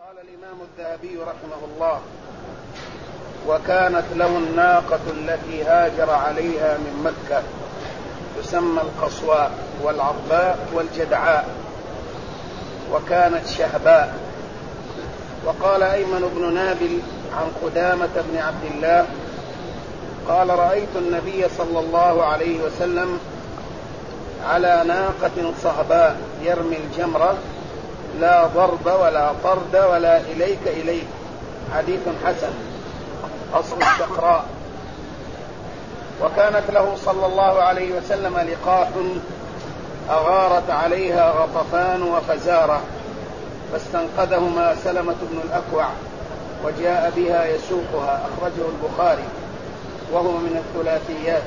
قال الإمام الذهبي رحمه الله: وكانت له الناقة التي هاجر عليها من مكة تسمى القصواء والعرباء والجدعاء، وكانت شهباء. وقال أيمن بن نابل عن قدامة بن عبد الله قال: رأيت النبي صلى الله عليه وسلم على ناقة صهباء يرمي الجمرة، لا ضرب ولا طرد ولا إليك إليك. حديث حسن أصل الشقراء. وكانت له صلى الله عليه وسلم لقاح أغارت عليها غطفان وفزارة، فاستنقذهما سلمة بن الأكوع وجاء بها يسوقها، أخرجه البخاري وهو من الثلاثيات.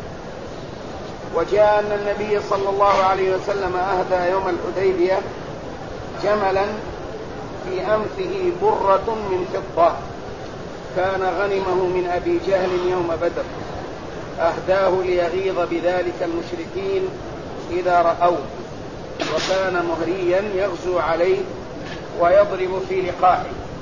وجاء أن النبي صلى الله عليه وسلم أهدى يوم الحديبية جملا في أنفه برة من فضة كان غنمه من أبي جهل يوم بدر، أهداه ليغيظ بذلك المشركين إذا رأوه، وكان مهريا يغزو عليه ويضرب في لقاحه.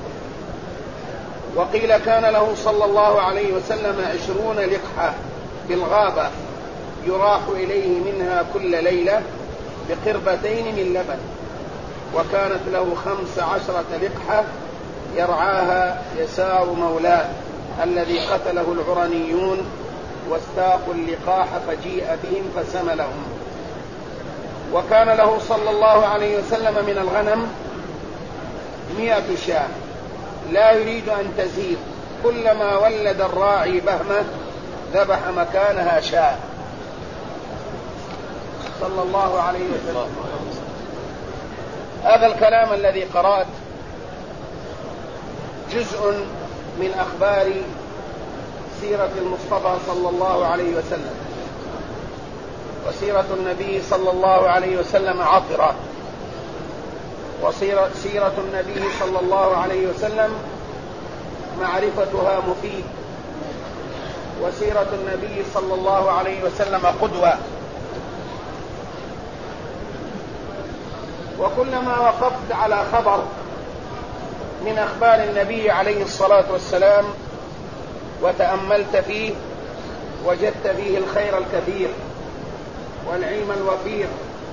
وقيل كان له صلى الله عليه وسلم 20 لقحة بالغابة يراح إليه منها كل ليلة بقربتين من لبن. وكانت له 15 لقحة يرعاها يسار مولاه الذي قتله العرنيون، واستاقوا اللقاح فجيء بهم فسملهم. وكان له صلى الله عليه وسلم من الغنم 100 شاة لا يريد أن تزيد، كلما ولد الراعي بهمة ذبح مكانها شاة صلى الله عليه وسلم. هذا الكلام الذي قرأت جزء من أخبار سيرة المصطفى صلى الله عليه وسلم. وسيرة النبي صلى الله عليه وسلم عطرة، وسيرة النبي صلى الله عليه وسلم معرفتها مفيد، وسيرة النبي صلى الله عليه وسلم قدوة. وكلما وقفت على خبر من أخبار النبي عليه الصلاة والسلام وتأملت فيه وجدت فيه الخير الكثير والعلم الوفير،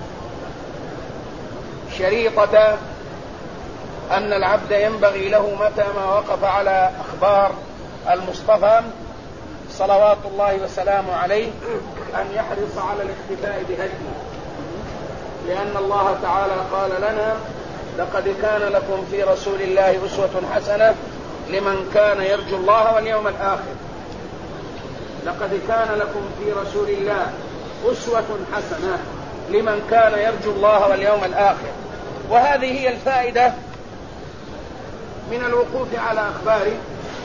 شريطة أن العبد ينبغي له متى ما وقف على أخبار المصطفى صلوات الله وسلامه عليه أن يحرص على الاقتداء بهديه، لأن الله تعالى قال لنا: لقد كان لكم في رسول الله أسوة حسنة لمن كان يرجو الله واليوم الآخر. لقد كان لكم في رسول الله أسوة حسنة لمن كان يرجو الله واليوم الآخر. وهذه هي الفائدة من الوقوف على أخباره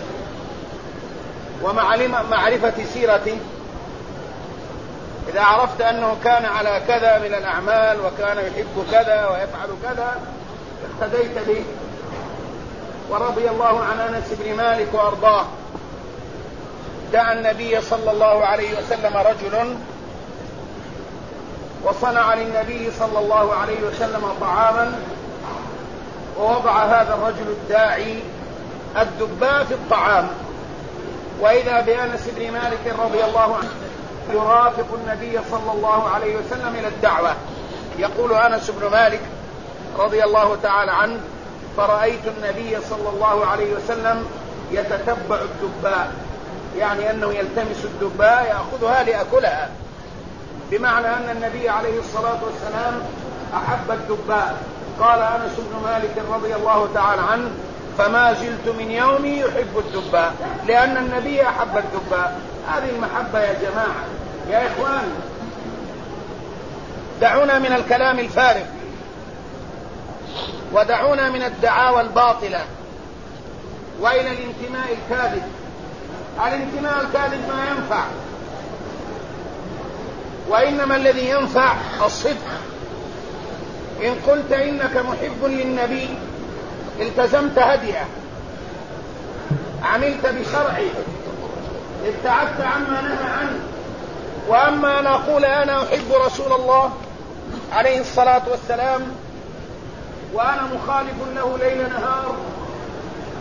ومعرفة سيرته. إذا عرفت أنه كان على كذا من الأعمال وكان يحب كذا ويفعل كذا اقتديت به. ورضي الله عن أنس بن مالك وأرضاه: دعا النبي صلى الله عليه وسلم رجل وصنع للنبي صلى الله عليه وسلم طعاما، ووضع هذا الرجل الداعي الدباء في الطعام، وإذا بأنس بن مالك رضي الله عنه يرافق النبي صلى الله عليه وسلم إلى الدعوة. يقول أنس بن مالك رضي الله تعالى عنه: فرأيت النبي صلى الله عليه وسلم يتتبع الدباء، يعني أنه يلتمس الدباء يأخذها لأكلها، بمعنى أن النبي عليه الصلاة والسلام أحب الدباء. قال أنس بن مالك رضي الله تعالى عنه: فما زلت من يومي يحب الدباء، لأن النبي أحب الدباء. هذه المحبة يا جماعة يا إخوان. دعونا من الكلام الفارغ، ودعونا من الدعاوى الباطلة وإلى الانتماء الكاذب. الانتماء الكاذب ما ينفع، وإنما الذي ينفع الصدق. إن قلت إنك محب للنبي التزمت هديه، عملت بشرعه، ابتعدت عما نهى عنه. وأما أن أقول أنا أحب رسول الله عليه الصلاة والسلام وأنا مخالف له ليل نهار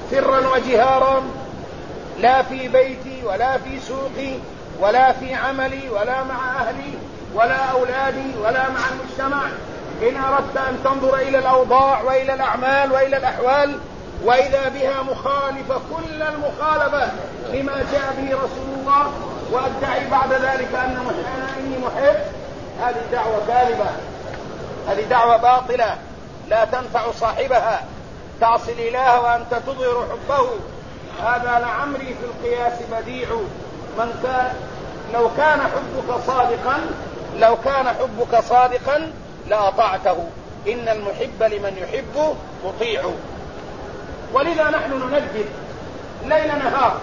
سرا وجهارا، لا في بيتي ولا في سوقي ولا في عملي ولا مع أهلي ولا أولادي ولا مع المجتمع. إن أردت أن تنظر إلى الأوضاع وإلى الأعمال وإلى الأحوال وإذا بها مخالفة كل المخالفة لما جاء به رسول الله، وأدعي بعد ذلك أني محب، هذه دعوة كاذبة، هذه دعوة باطلة لا تنفع صاحبها. تعصي الإله وأنت تظهر حبه، هذا لعمري في القياس بديع. لو كان حبك صادقا لأطعته، إن المحب لمن يحب مطيع. ولذا نحن ننجد ليل نهار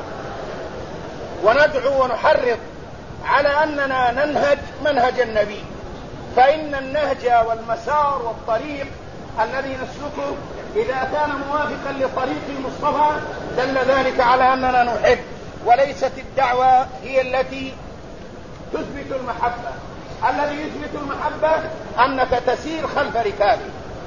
وندعو ونحرض على أننا ننهج منهج النبي، فإن النهج والمسار والطريق الذي نسلكه إذا كان موافقا لطريق المصطفى دل ذلك على أننا نحب، وليست الدعوة هي التي تثبت المحبة. الذي يثبت المحبة أنك تسير خلف ركابه.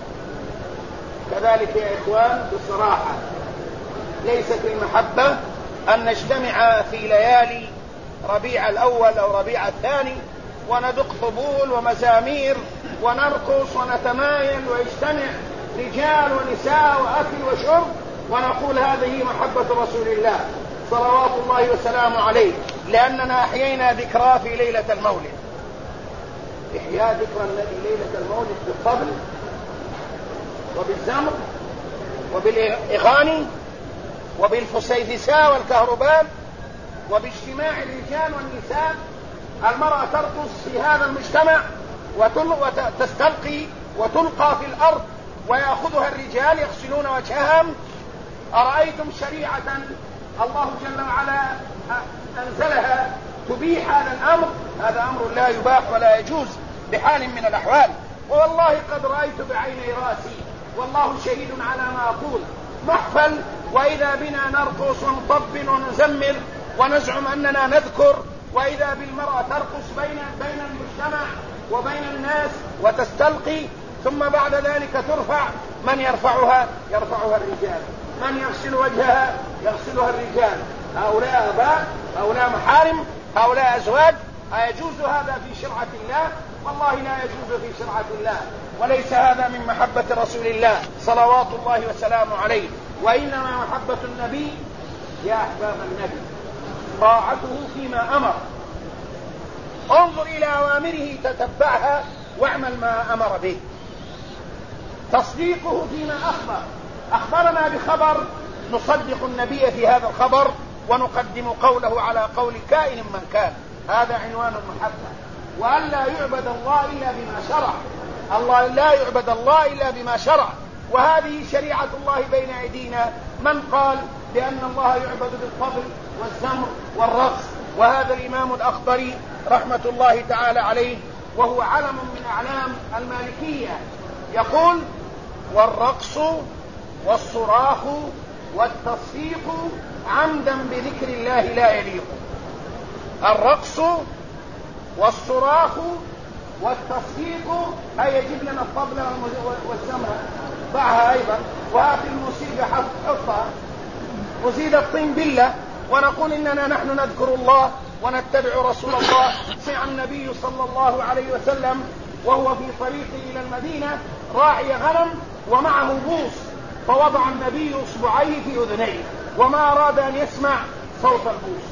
كذلك يا إخوان بصراحة ليست المحبة أن نجتمع في ليالي ربيع الأول أو ربيع الثاني وندق طبول ومزامير ونرقص ونتمايل ويجتمع رجال ونساء وأكل وشرب ونقول هذه محبة رسول الله صلوات الله وسلامه عليه، لأننا أحيينا ذكرى في ليلة المولد. إحياء ذكرى النبي ليلة المولد بالطبل وبالزمر وبالإغاني وبالفسيفساء والكهربان وباجتماع الرجال والنساء. المرأة ترقص في هذا المجتمع وتستلقي وتلقى في الأرض ويأخذها الرجال يغسلون وجههم. أرأيتم شريعة الله جل وعلا أنزلها تبيح هذا الأمر؟ هذا أمر لا يباح ولا يجوز بحال من الأحوال. والله قد رأيت بعيني راسي، والله شهيد على ما أقول، محفل وإذا بنا نرقص ونطبل ونزمر ونزعم أننا نذكر، وإذا بالمرأة ترقص بين المجتمع وبين الناس وتستلقي، ثم بعد ذلك ترفع. من يرفعها الرجال، من يغسل وجهها يغسلها الرجال. هؤلاء آباء، هؤلاء محارم، هؤلاء أزواج. أيجوز هذا في شرعة الله؟ والله لا يجوز في شرعة الله، وليس هذا من محبة رسول الله صلوات الله وسلامه عليه. وإنما محبة النبي يا أحباب النبي طاعته فيما أمر. انظر إلى أوامره تتبعها واعمل ما أمر به. تصديقه فيما أخبرنا بخبر نصدق النبي في هذا الخبر ونقدم قوله على قول كائن من كان. هذا عنوان المحبة. وأن لا يعبد الله إلا بما شرع. الله لا يعبد الله إلا بما شرع، وهذه شريعة الله بين أيدينا. من قال بأن الله يعبد بالطبل والزمر والرقص؟ وهذا الإمام الأخضري رحمة الله تعالى عليه وهو علم من أعلام المالكية يقول: والرقص والصراخ والتصفيق عمدا بذكر الله لا يليق. الرقص والصراخ والتصفيق، هيا جيب لنا الطبلة والزمر ضعها أيضا، وهات الموسيقى حطها وزيد الطين بالله، ونقول إننا نحن نذكر الله ونتبع رسول الله. سمع النبي صلى الله عليه وسلم وهو في طريقه إلى المدينة راعي غنم ومعه بوص، فوضع النبي إصبعيه في أذنيه وما أراد أن يسمع صوت البوص.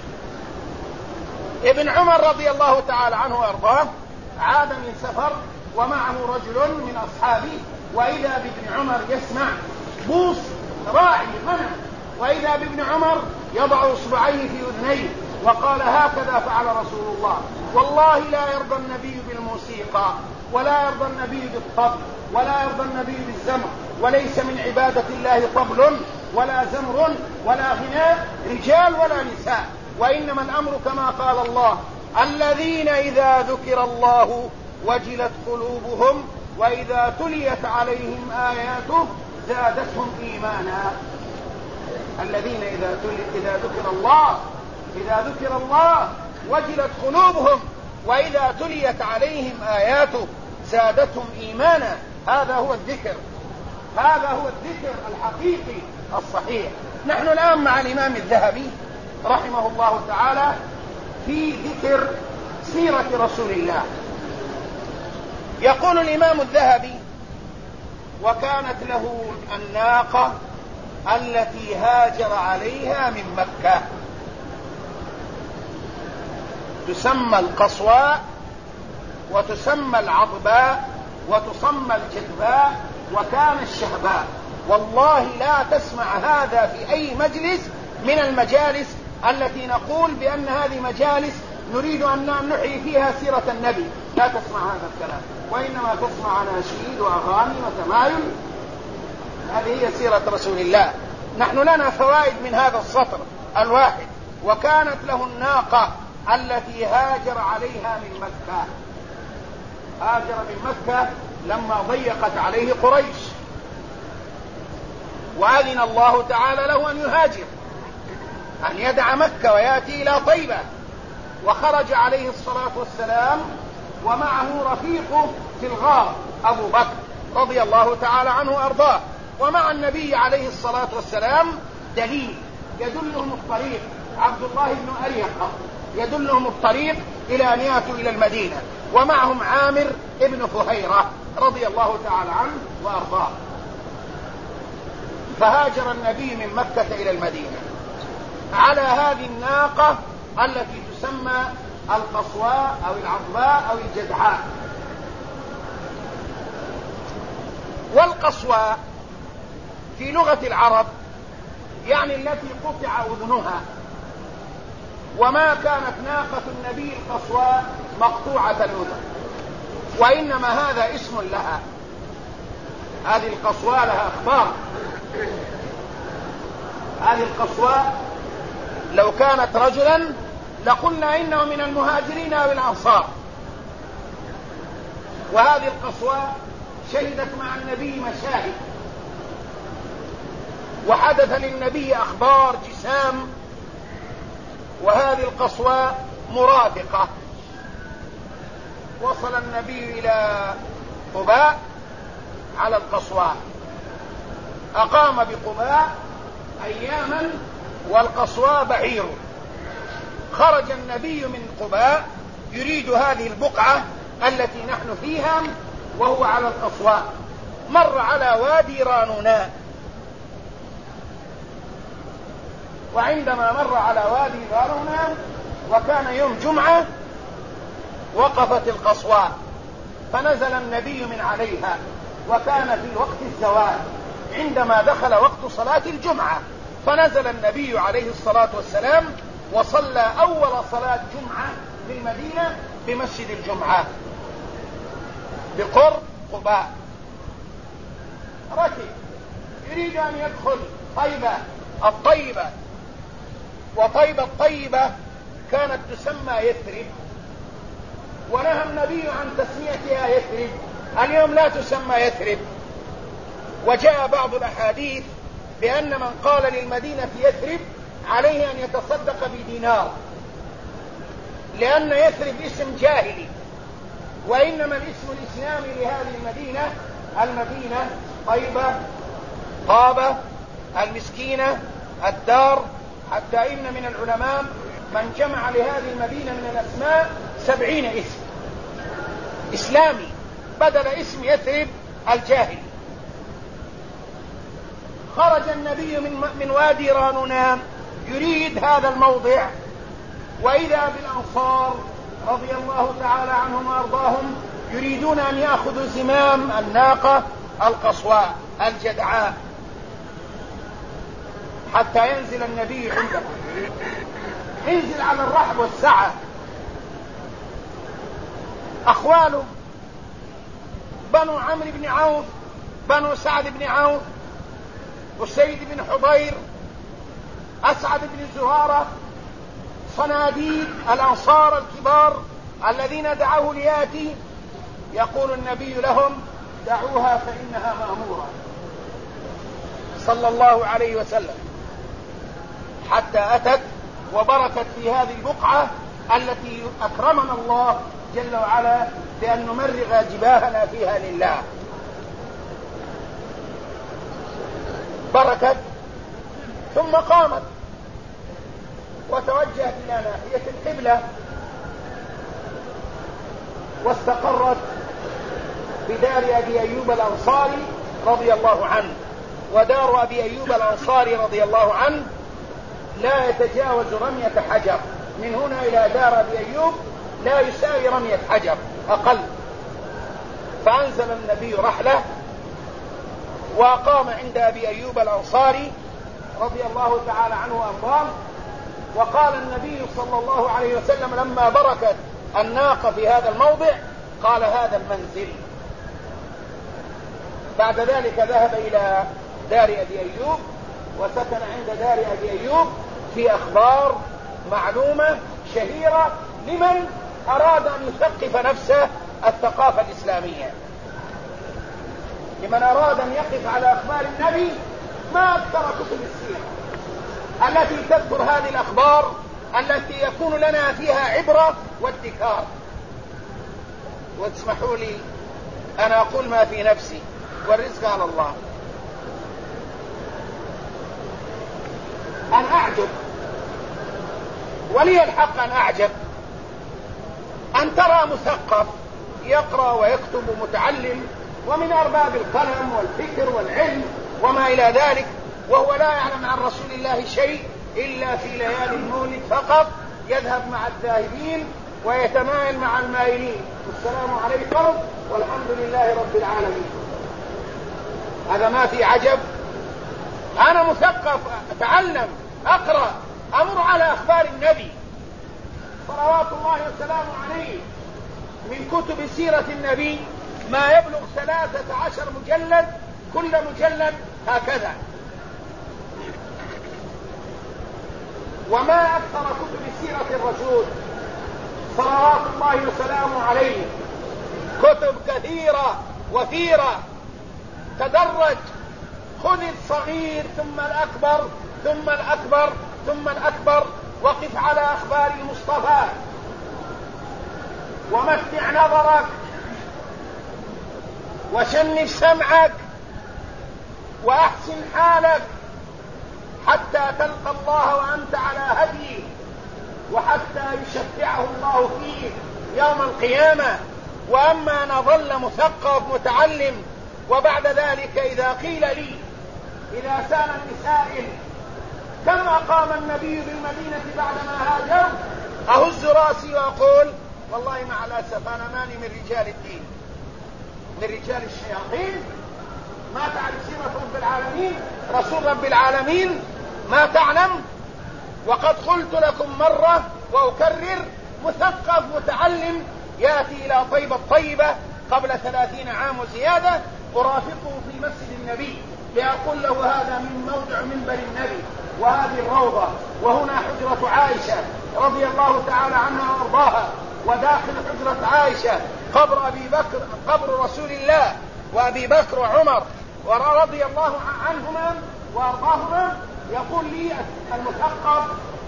ابن عمر رضي الله تعالى عنه وأرضاه عاد من سفر ومعه رجل من أصحابه، وإذا بابن عمر يسمع بوص راعي غنم، وإذا بابن عمر يضع إصبعيه في أذنيه وقال: هكذا فعل رسول الله. والله لا يرضى النبي بالموسيقى، ولا يرضى النبي بالطبل، ولا يرضى النبي بالزمر، وليس من عبادة الله طبل ولا زمر ولا غناء رجال ولا نساء، وإنما الأمر كما قال الله: الذين إذا ذكر الله وجلت قلوبهم وإذا تليت عليهم آياته زادتهم إيمانا. الذين إذا ذكر الله وجلت قلوبهم وإذا تليت عليهم آياته زادتهم إيمانا. هذا هو الذكر. هذا هو الذكر الحقيقي الصحيح. نحن الآن مع الإمام الذهبي رحمه الله تعالى في ذكر سيرة رسول الله. يقول الإمام الذهبي: وكانت له الناقة التي هاجر عليها من مكة، تسمى القصواء وتسمى العضباء وتسمى الجدباء وكان الشهباء. والله لا تسمع هذا في أي مجلس من المجالس التي نقول بأن هذه مجالس نريد أن نحيي فيها سيرة النبي، لا تسمع هذا الكلام، وإنما تسمع أناشيد وأغاني وتمايل. هذه هي سيرة رسول الله. نحن لنا فوائد من هذا السطر الواحد: وكانت له الناقة التي هاجر عليها من مكة. هاجر من مكة لما ضيقت عليه قريش، وأذن الله تعالى له أن يهاجر، أن يدع مكة ويأتي إلى طيبة. وخرج عليه الصلاة والسلام ومعه رفيقه في الغار أبو بكر رضي الله تعالى عنه وأرضاه، ومع النبي عليه الصلاة والسلام دليل يدلهم الطريق، عبد الله بن أريقة يدلهم الطريق إلى أن يأتوا إلى المدينة، ومعهم عامر ابن فهيرة رضي الله تعالى عنه وأرضاه. فهاجر النبي من مكة إلى المدينة على هذه الناقة التي تسمى القصواء أو العضباء أو الجدعاء. والقصواء في لغة العرب يعني التي قطع أذنها، وما كانت ناقة النبي القصواء مقطوعة الأذن، وإنما هذا اسم لها. هذه القصواء لها أخبار. هذه القصواء لو كانت رجلا لقلنا إنه من المهاجرين أو الأنصار. وهذه القصواء شهدت مع النبي مشاهد، وحدث للنبي أخبار جسام. وهذه القصواء مرافقة. وصل النبي إلى قباء على القصواء، أقام بقباء أياما والقصواء بعير. خرج النبي من قباء يريد هذه البقعة التي نحن فيها وهو على القصواء، مر على وادي رانوناء، وعندما مر على وادي رانوناء وكان يوم جمعة وقفت القصواء، فنزل النبي من عليها، وكان في وقت الزوال عندما دخل وقت صلاة الجمعة، فنزل النبي عليه الصلاة والسلام وصلى أول صلاة جمعة بالمدينة بمسجد الجمعة بقرب قباء. ركب يريد أن يدخل طيبة الطيبة، وطيبة الطيبة كانت تسمى يثرب، ونهى النبي عن تسميتها يثرب. اليوم لا تسمى يثرب. وجاء بعض الأحاديث بأن من قال للمدينة يثرب عليه أن يتصدق بدينار، لأن يثرب اسم جاهلي، وإنما الاسم الإسلامي لهذه المدينة المدينة طيبة، طابة، المسكينة، الدار، حتى إن من العلماء من جمع لهذه المدينة من الأسماء 70 اسم إسلامي بدل اسم يثرب الجاهلي. خرج النبي من وادي رانوناء يريد هذا الموضع، وإذا بالأنصار رضي الله تعالى عنهم وأرضاهم يريدون أن يأخذوا زمام الناقة القصواء الجدعاء حتى ينزل النبي عنده. انزل على الرحب والسعة. أخواله بنو عمرو بن عوف، بنو سعد بن عوف، أسيد بن حضير، أسعد بن زهارة، صناديد الأنصار الكبار الذين دعوه لياتي، يقول النبي لهم: دعوها فإنها مأمورة صلى الله عليه وسلم، حتى أتت وبركت في هذه البقعة التي أكرمنا الله جل وعلا بأن نمرغ جباهنا فيها لله. بركت ثم قامت وتوجهت إلى ناحية القبلة واستقرت بدار أبي أيوب الأنصاري رضي الله عنه. ودار أبي أيوب الأنصاري رضي الله عنه لا يتجاوز رمية حجر، من هنا إلى دار أبي أيوب لا يساوي رمية حجر أقل. فأنزل النبي رحله وقام عند أبي أيوب الأنصاري رضي الله تعالى عنه وأرضاه. وقال النبي صلى الله عليه وسلم لما بركت الناقة في هذا الموضع قال هذا المنزل. بعد ذلك ذهب إلى دار أبي أيوب وسكن عند دار أبي أيوب في أخبار معلومة شهيرة لمن أراد أن يثقف نفسه الثقافة الإسلامية، لمن أراد أن يقف على أخبار النبي. ما أكثر كتب السيرة التي تذكر هذه الأخبار التي يكون لنا فيها عبرة وادكار. واسمحوا لي أنا أقول ما في نفسي والرزق على الله. أن أعجب، ولي الحق أن أعجب، أن ترى مثقف يقرأ ويكتب متعلم ومن أرباب القلم والفكر والعلم وما إلى ذلك، وهو لا يعلم عن رسول الله شيء إلا في ليالي المولد فقط، يذهب مع الذاهبين ويتمايل مع المائلين، والسلام عليكم والحمد لله رب العالمين. هذا ما في عجب. أنا مثقف، أتعلم، أقرأ، أمر على أخبار النبي صلوات الله وسلامه عليه من كتب سيرة النبي ما يبلغ 13 مجلد، كل مجلد هكذا. وما أكثر كتب سيرة الرسول صلوات الله وسلامه عليه، كتب كثيرة وفيرة. تدرج، خذ الصغير ثم الأكبر ثم الأكبر ثم الأكبر، وقف على أخبار المصطفى ومتع نظرك وشنف سمعك وأحسن حالك حتى تلقى الله وأنت على هديه، وحتى يشفعه الله فيه يوم القيامة. وأما أن أظل مثقف متعلم وبعد ذلك إذا قيل لي، إذا سألني سائل كم أقام النبي بالمدينة بعدما هاجر، أهز راسي وأقول والله مع الأسف أنا ماني من رجال الدين، من رجال الشياطين. ما تعرف سيرة رب العالمين، رسول رب العالمين ما تعلم. وقد قلت لكم مرة وأكرر، مثقف متعلم يأتي إلى طيبة الطيبة قبل 30 عام وزيادة، أرافقه في مسجد النبي لأقول له هذا من موضع منبر النبي، وهذه الروضة، وهنا حجرة عائشة رضي الله تعالى عنها وأرضاها، وداخل حجرة عائشة قبر أبي بكر، قبر رسول الله وأبي بكر وعمر ورضي الله عنهما وأرضاهما. يقول لي المثقف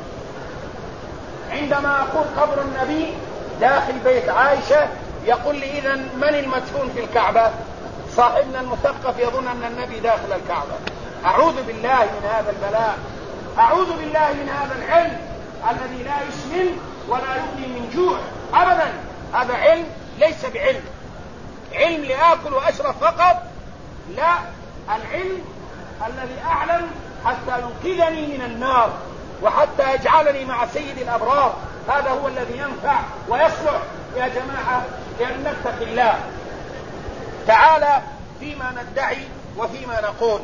عندما أقول قبر النبي داخل بيت عائشة، يقول لي إذن من المدفون في الكعبة؟ صاحبنا المثقف يظن أن النبي داخل الكعبة. أعوذ بالله من هذا البلاء، أعوذ بالله من هذا العلم الذي لا يسمن ولا يغني من جوع أبدا. هذا علم ليس بعلم، علم لآكل وأشرب فقط، لا، العلم الذي أعلم حتى ينقذني من النار وحتى يجعلني مع سيد الأبرار، هذا هو الذي ينفع ويصلح. يا جماعة لأن نتقي الله تعالى فيما ندعي وفيما نقول.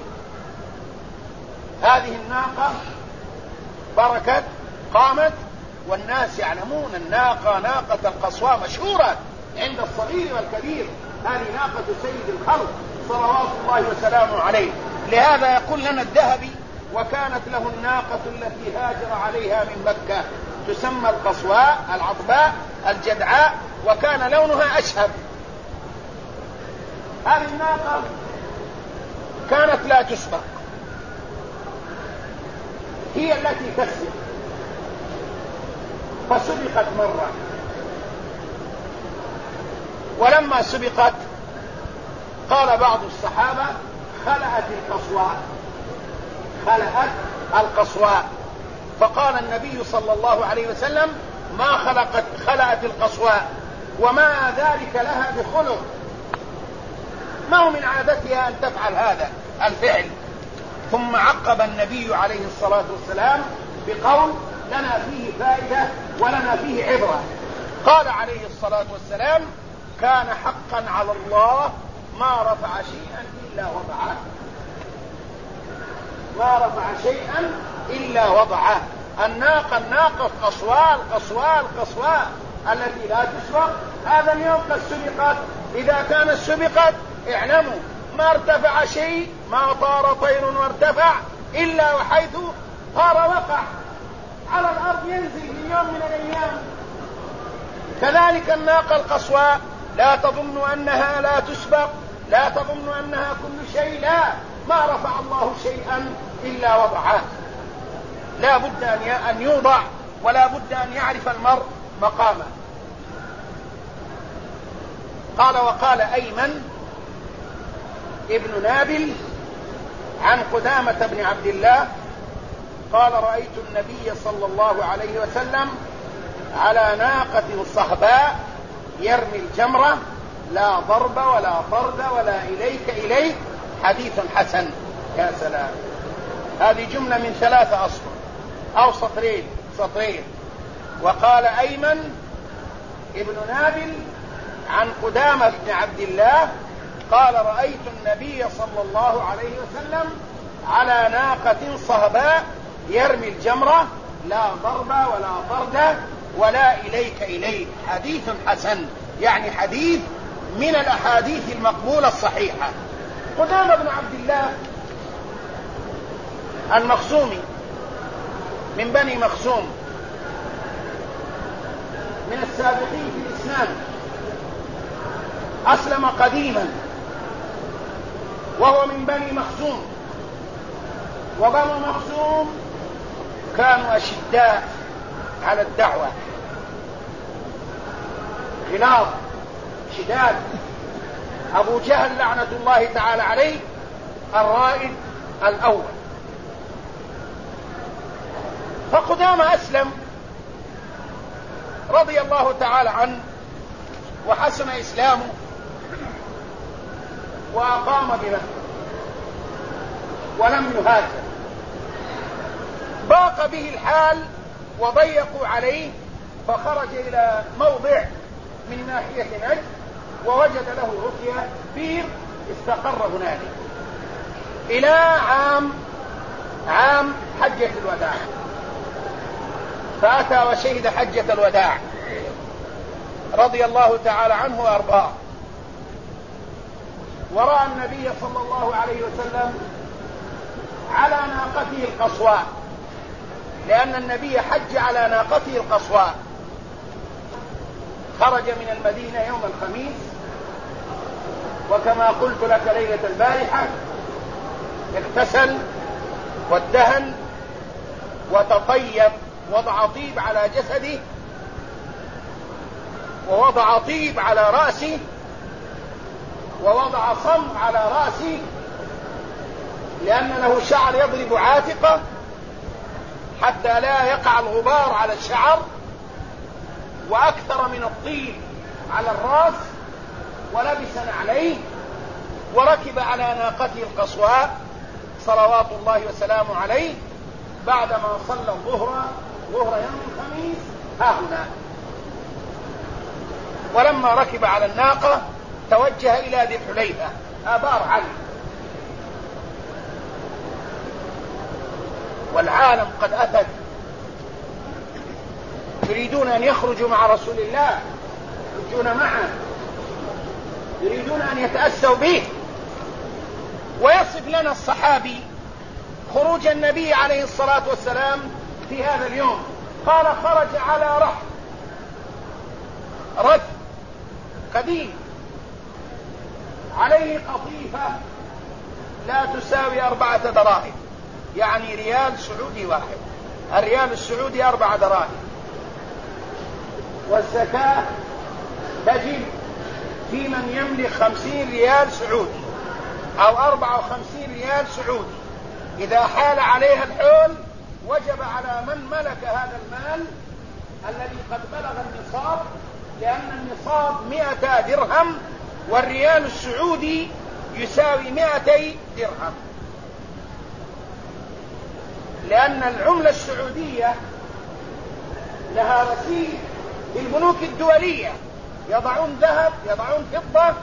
هذه الناقة بركت، قامت، والناس يعلمون الناقة ناقة القصواء مشهورة عند الصغير والكبير، هذه ناقة سيد الخلق صلوات الله وسلامه عليه. لهذا يقول لنا الذهبي: وكانت له الناقة التي هاجر عليها من مكة تسمى القصواء العضباء الجدعاء، وكان لونها أشهب. هذه الناقة كانت لا تسبق، هي التي تسبق، فسبقت مرة، ولما سبقت قال بعض الصحابة: خلأت القصواء، خلأت القصواء. فقال النبي صلى الله عليه وسلم: ما خلأت القصواء، وما ذلك لها بخلق، ما هو من عادتها أن تفعل هذا الفعل. ثم عقب النبي عليه الصلاة والسلام بقول: لنا فيه فائدة ولنا فيه عبرة. قال عليه الصلاة والسلام: كان حقا على الله ما رفع شيئا إلا وضعه، ما رفع شيئا إلا وضعه. الناقة القصواء التي لا تسبق، هذا اليوم قد سبقت. إذا كانت سبقت اعلموا ما ارتفع شيء، ما طار طير وارتفع إلا وحيث طار وقع على الأرض، ينزل في يوم من الأيام. كذلك الناقة القصواء لا تظن أنها لا تسبق، لا تظن أنها كل شيء، لا، ما رفع الله شيئا إلا وضعه. لا بد أن يوضع، ولا بد أن يعرف المرء مقامه. قال: وقال أيمن ابن نابل عن قدامة بن عبد الله قال: رأيت النبي صلى الله عليه وسلم على ناقة صهباء يرمي الجمرة، لا ضرب ولا طرد ولا إليك حديث حسن. يا سلام، هذه جملة من 3 أسطر أو سطرين. وقال أيمن ابن نابل عن قدامة بن عبد الله قال: رأيت النبي صلى الله عليه وسلم على ناقة صهباء يرمي الجمرة، لا ضرب ولا طرد ولا إليك حديث حسن، يعني حديث من الأحاديث المقبولة الصحيحة. قدامة بن عبد الله المخزومي من بني مخزوم، من السابقين في الإسلام، أسلم قديما وهو من بني مخزوم. وبنو مخزوم كانوا أشداء على الدعوة، غلاظ شداد. أبو جهل لعنة الله تعالى عليه الرائد الأول. فقدامة أسلم رضي الله تعالى عنه وحسن إسلامه وأقام بمكة ولم يهاجر. ضاق به الحال وضيقوا عليه، فخرج إلى موضع من ناحية نجد ووجد له رقية بير، استقر هنالك إلى عام حجة الوداع. فأتى وشهد حجة الوداع رضي الله تعالى عنه وأرضاه، ورأى النبي صلى الله عليه وسلم على ناقته القصواء، لأن النبي حج على ناقته القصواء. خرج من المدينة يوم الخميس، وكما قلت لك ليلة البارحة اغتسل وادهن وتطيب، وضع طيب على جسده ووضع طيب على رأسه ووضع صمغ على رأسه، لأن له شعر يضرب عاتقه حتى لا يقع الغبار على الشعر، وأكثر من الطيب على الرأس، ولبس نعليه، وركب على ناقته القصواء صلوات الله وسلامه عليه بعدما صلى الظهر يوم الخميس هنا. ولما ركب على الناقة توجه إلى ذي الحليفة آبار علي، والعالم قد أتت يريدون أن يخرجوا مع رسول الله، يخرجون معه، يريدون أن يتأسوا به. ويصف لنا الصحابي خروج النبي عليه الصلاة والسلام في هذا اليوم. قال: خرج على رث قديم عليه قطيفة لا تساوي 4 دراهم، يعني ريال سعودي واحد. الريال السعودي 4 دراهم، والزكاة تجب في من يملك 50 ريال سعودي أو 54 ريال سعودي. إذا حال عليها الحول وجب على من ملك هذا المال الذي قد بلغ النصاب، لأن النصاب 100 درهم، والريال السعودي يساوي 200 درهم، لأن العملة السعودية لها رصيد في البنوك الدولية، يضعون ذهب، يضعون فضة،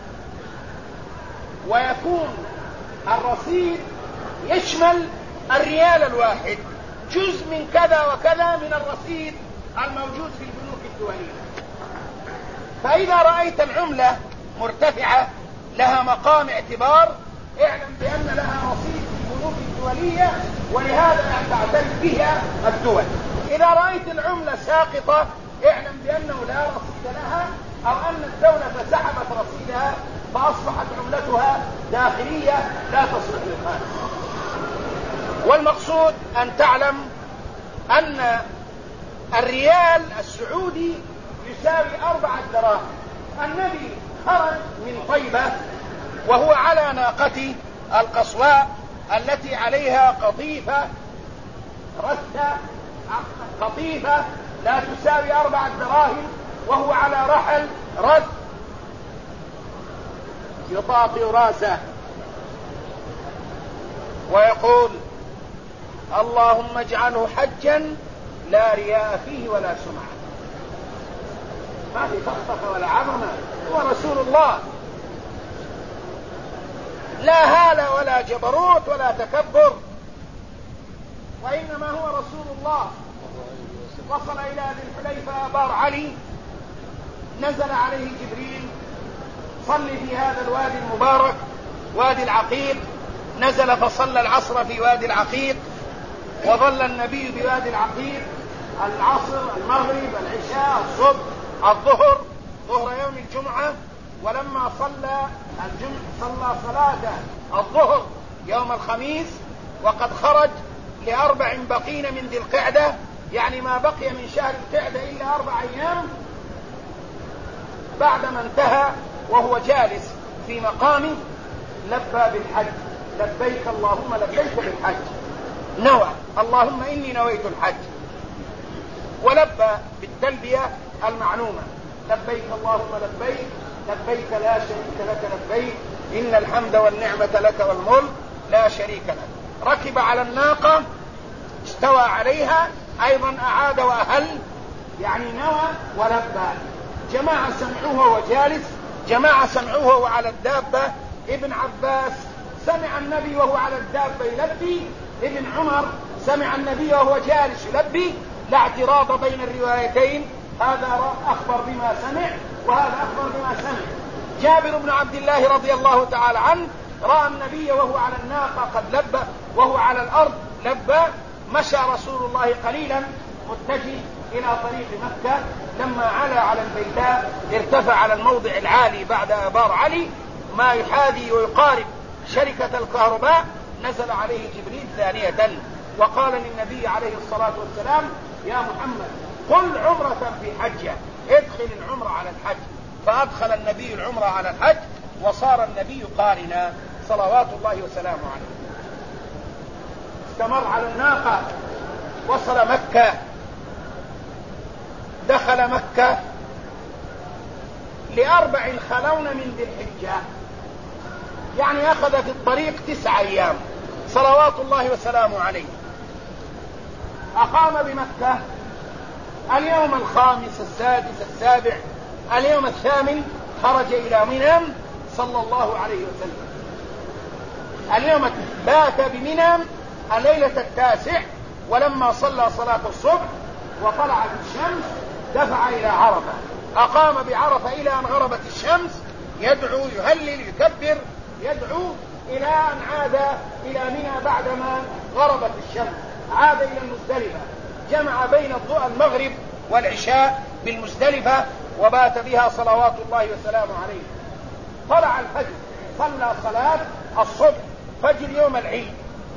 ويكون الرصيد يشمل الريال الواحد، جزء من كذا وكذا من الرصيد الموجود في البنوك الدولية. فإذا رأيت العملة مرتفعة لها مقام اعتبار، اعلم بأن لها رصيد في البنوك الدولية، ولهذا تعترف بها الدول. إذا رأيت العملة ساقطة، اعلم بأنه لا رصيد لها، أو أن الدولة سحبت رصيدها فأصبحت عملتها داخلية لا تصلح للخارج. والمقصود أن تعلم أن الريال السعودي يساوي 4 دراهم. النبي خرج من طيبة وهو على ناقته القصواء التي عليها قطيفة رثة، قطيفة لا تساوي 4 دراهم، وهو على رحل رث يطاطئ راسه ويقول: اللهم اجعله حجا لا رياء فيه ولا سمعة. ما في فخفخة ولا عظمة، هو رسول الله، لا هالة ولا جبروت ولا تكبر، وإنما هو رسول الله. وصل إلى ذي الحليفة بار علي، نزل عليه جبريل: صل في هذا الوادي المبارك، وادي العقيق. نزل فصلى العصر في وادي العقيق، وظل النبي بوادي العقيق العصر، المغرب، العشاء، الصبح، الظهر، ظهر يوم الجمعة. ولما صلى صلاة الظهر يوم الخميس، وقد خرج ل4 بقين من ذي القعدة، يعني ما بقي من شهر القعدة إلا 4 أيام، بعدما انتهى وهو جالس في مقامه لبى بالحج: لبيك اللهم لبيك بالحج. نوى: اللهم إني نويت الحج. ولبى بالتلبية المعلومة: لبيك اللهم لبيك، لبيك لا شريك لك لبيك، إن الحمد والنعمة لك والملك لا شريك لك. ركب على الناقة، استوى عليها، أيضا أعاد وأهل، يعني نوى ولبى. جماعة سمعوه وهو جالس، جماعة سمعوه وهو على الدابة. ابن عباس سمع النبي وهو على الدابة يلبي، ابن عمر سمع النبي وهو جالس يلبي، لا اعتراض بين الروايتين، هذا أخبر بما سمع وهذا أخبر بما سمع. جابر بن عبد الله رضي الله تعالى عنه رأى النبي وهو على الناقة قد لبى، وهو على الأرض لبى. مشى رسول الله قليلا متجه إلى طريق مكة، لما علا على البيداء ارتفع على الموضع العالي بعد آبار علي، ما يحاذي ويقارب شركة الكهرباء. نزل عليه جبريل ثانية وقال للنبي عليه الصلاة والسلام: يا محمد، قل عمرة في حجة، ادخل العمرة على الحج. فأدخل النبي العمرة على الحج، وصار النبي قارنا صلوات الله وسلامه عليه. استمر على الناقة، وصل مكة، دخل مكة ل4 خلون من ذي الحجة، يعني أخذ في الطريق 9 أيام صلوات الله وسلامه عليه. أقام بمكة اليوم الخامس، السادس، السابع، اليوم الثامن خرج إلى منى صلى الله عليه وسلم. اليوم بات بمنى الليلة 9، ولما صلى صلاة الصبح وطلعت الشمس دفع إلى عرفة. أقام بعرفة إلى أن غربت الشمس، يدعو، يهلل، يكبر، يدعو، إلى أن عاد إلى منى بعدما غربت الشمس. عاد إلى المزدلفة، جمع بين المغرب والعشاء بالمزدلفة، وبات بها صلوات الله وسلامه عليه. طلع الفجر، صلى صلاة الصبح، فجر يوم العيد،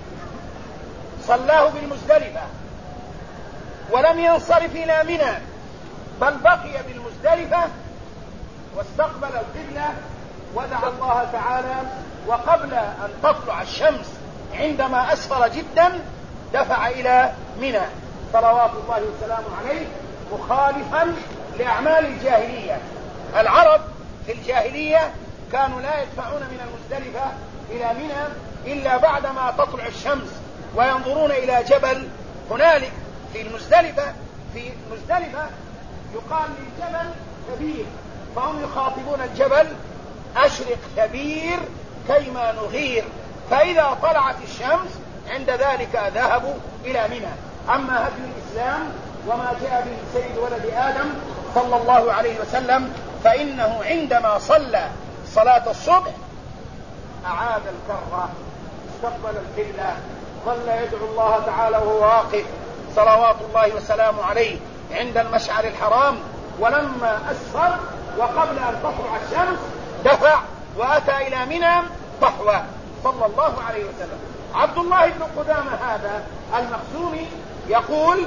صلاه بالمزدلفة، ولم ينصرف إلى منى، بل بقي بالمزدلفة واستقبل القبلة ودعا الله تعالى. وقبل أن تطلع الشمس عندما أسفر جدا دفع إلى منى صلوات الله وسلامه عليه، مخالفا لأعمال الجاهلية. العرب في الجاهلية كانوا لا يدفعون من المزدلفة إلى منى إلا بعدما تطلع الشمس، وينظرون إلى جبل هنالك في المزدلفة. في مزدلفة يقال للجبل كبير، فهم يخاطبون الجبل: أشرق كبير كيما نغير. فإذا طلعت الشمس عند ذلك ذهبوا إلى منى. أما هدي الإسلام وما جاء به سيد ولد آدم صلى الله عليه وسلم فإنه عندما صلى صلاة الصبح أعاد الكرة، استقبل القبلة، ظل يدعو الله تعالى وهو واقف صلوات الله وسلامه عليه عند المشعر الحرام. ولما أسفر وقبل أن تطلع الشمس دفع وأتى إلى منى ضحوة صلى الله عليه وسلم. عبد الله بن قدامة هذا المخزومي يقول: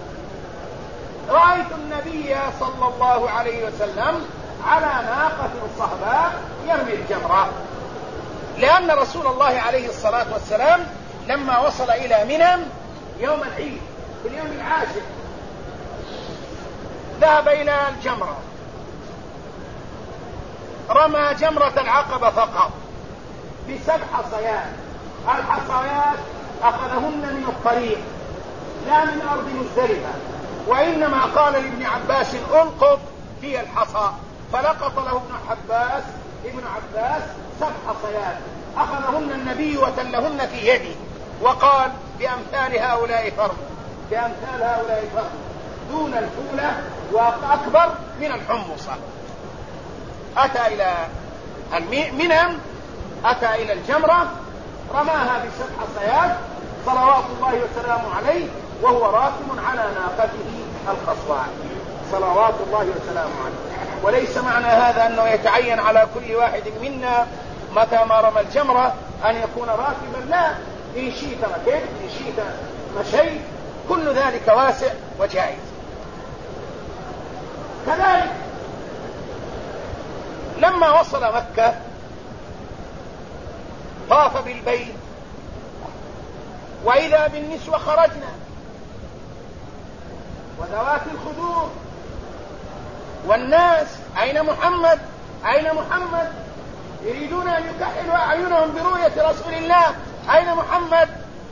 رأيت النبي صلى الله عليه وسلم على ناقة صهباء يرمي الجمرة، لأن رسول الله عليه الصلاة والسلام لما وصل إلى منى يوم العيد في اليوم العاشر ذهب إلى الجمرة، رمى جمرة العقبة فقط ب7 حصيات. الحصيات أخذهن من الطريق لا من أرض مزدلفة، وإنما قال لابن عباس: ألقط في الحصى، فلقط له ابن عباس 7 حصيات أخذهن النبي وتلهن في يده، وقال: بأمثال هؤلاء فرض، بأمثال هؤلاء فرض، دون الفولة وأكبر من الحمصة. أتى إلى منى، أتى إلى الجمرة، رماها ب7 حصيات صلوات الله وسلامه عليه وهو راكب على ناقته القصواء صلوات الله وسلامه عليه. وليس معنى هذا أنه يتعين على كل واحد منا متى ما رمى الجمرة أن يكون راكبا، لا، إن شئت ركبت، إن شئت مشيت، كل ذلك واسع وجائز. كذلك لما وصل مكة طاف بالبيت، وإذا بالنسوة خرجنا وذوات الخدور والناس: أين محمد؟ أين محمد؟ يريدون أن يكحلوا أعينهم برؤية رسول الله، أين محمد؟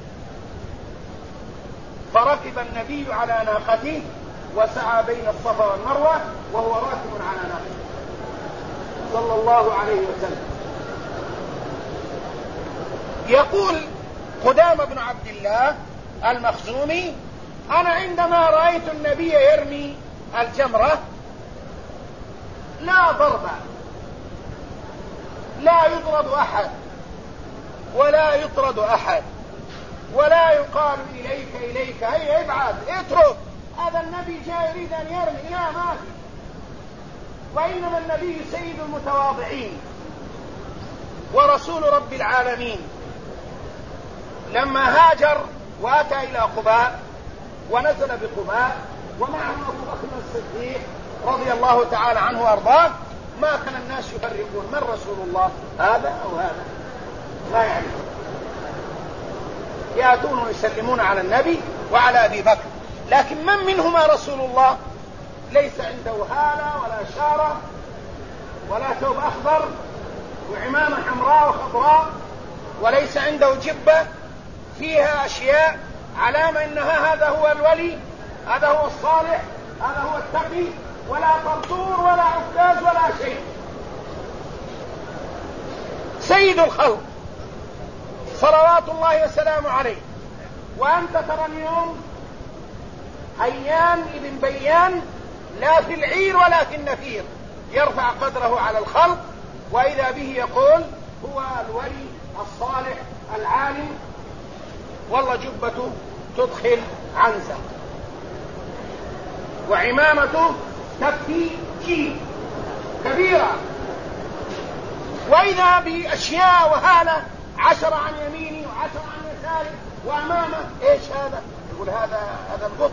فركب النبي على ناقته وسعى بين الصفا والمروة وهو راكب على ناقته صلى الله عليه وسلم. يقول قدامة بن عبد الله المخزومي: أنا عندما رأيت النبي يرمي الجمرة لا ضرب، لا يضرب أحد ولا يطرد أحد، ولا يقال إليك هيا ابعد اترك، هذا النبي جاء يريد أن يرمي، لا ما في. وإنما النبي سيد المتواضعين ورسول رب العالمين. لما هاجر وأتى إلى قباء ونزل بقباء ومعه أبو بكر الصديق رضي الله تعالى عنه وأرضاه، ما كان الناس يفرقون من رسول الله، هذا أو هذا، لا يعرف، يأتون ويسلمون على النبي وعلى أبي بكر، لكن من منهما رسول الله؟ ليس عنده هالة ولا شارة ولا ثوب أخضر وعمامة حمراء وخضراء، وليس عنده جبة فيها أشياء علامة إنها هذا هو الولي، هذا هو الصالح، هذا هو التقي، ولا طرطور ولا عكاز ولا شيء. سيد الخلق صلوات الله وسلامه عليه. وأنت ترى اليوم حيان ابن بيان لا في العير ولا في النفير يرفع قدره على الخلق، وإذا به يقول هو الولي الصالح العالم، والله جبته تدخل عنزة وعمامته تكفي جيل كبيرة، وإذا بأشياء وهالة 10 عن يميني و10 عن يساري وأمامه، إيش هذا؟ يقول هذا القط،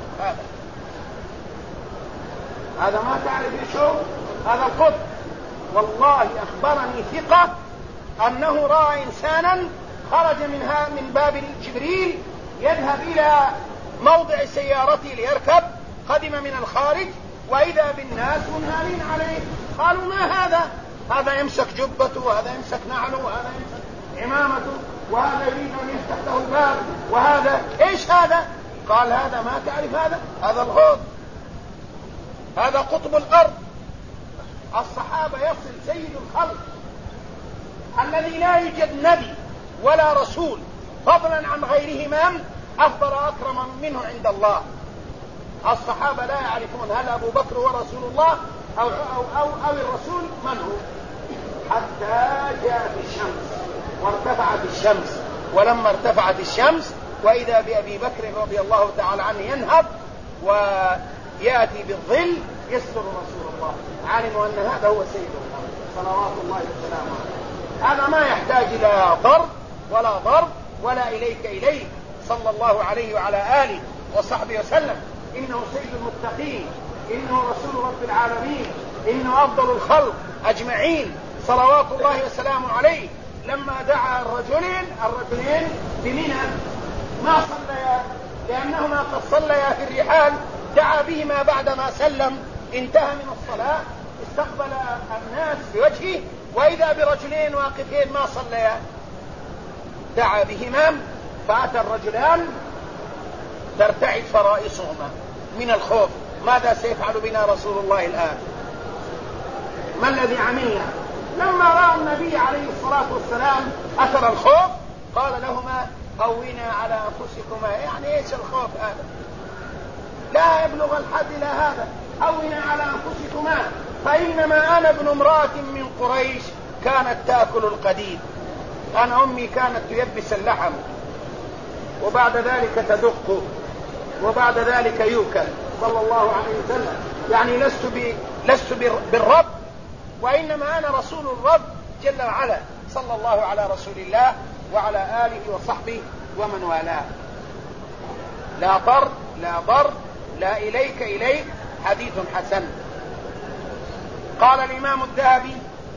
هذا ما تعرف شو هذا القط. والله أخبرني ثقة أنه رأى إنسانا خرج من باب جبريل يذهب إلى موضع سيارته ليركب، قدم من الخارج وإذا بالناس منهالين عليه. قالوا ما هذا؟ هذا يمسك جبته، وهذا يمسك نعله، وهذا يمسك عمامته، وهذا يريد أن يفتح له الباب، وهذا إيش هذا؟ قال هذا ما تعرف هذا الغوث، هذا قطب الأرض. الصحابة يصل سيد الخلق الذي لا يوجد نبي ولا رسول فضلا عن غيرهما أفضل أكرم منه عند الله. الصحابة لا يعرفون هل أبو بكر هو رسول الله أو الرسول من هو، حتى جاءت الشمس وارتفعت الشمس. ولما ارتفعت الشمس وإذا بأبي بكر رضي الله تعالى عنه ينهض ويأتي بالظل يستر رسول الله، علموا أن هذا هو سيد الله صلوات الله وسلامه عليه. هذا ما يحتاج إلى ضرب ولا ضرب ولا إليك صلى الله عليه وعلى آله وصحبه وسلم. إنه سيد المتقين، إنه رسول رب العالمين، إنه أفضل الخلق أجمعين صلوات الله وسلامه عليه. لما دعا الرجلين بمنى ما صليا لأنهما قد صليا في الرحال، دعا بهما بعدما سلم، انتهى من الصلاة، استقبل الناس بوجهه وإذا برجلين واقفين ما صليا، دعا بهما فأتى الرجلان ترتعد فرائصهما من الخوف، ماذا سيفعل بنا رسول الله الآن؟ ما الذي عملنا؟ لما رأى النبي عليه الصلاة والسلام أثر الخوف قال لهما هونا على أنفسكما. يعني إيش الخوف هذا؟ لا يبلغ الحد إلى هذا. هونا على أنفسكما فإنما أنا ابن امرأة من قريش كانت تأكل القديد، أنا أمي كانت تيبس اللحم وبعد ذلك تدق وبعد ذلك يوكل صلى الله عليه وسلم. يعني لست بالرب، وإنما أنا رسول الرب جل وعلا صلى الله على رسول الله وعلى آله وصحبه ومن والاه. لا طرد لا ضرب لا إليك حديث حسن. قال الإمام الذهبي